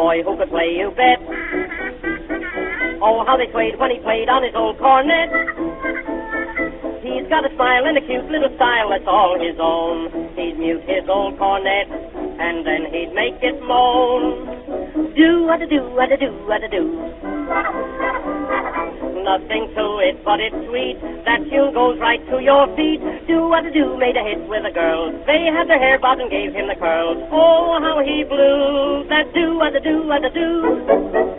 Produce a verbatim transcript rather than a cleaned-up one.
boy who could play, you bet. Oh, how they played when he played on his old cornet. He's got a smile and a cute little style that's all his own. He'd mute his old cornet, and then he'd make it moan. Do-a-da-do, a-da-do, a-da-do. Nothing to it, but it's sweet. That tune goes right to your feet. Do-a-da-do made a hit with the girls. They had their hair bobbed and gave him the curls. Oh, how he blew that do-a-da-do, a-da-do.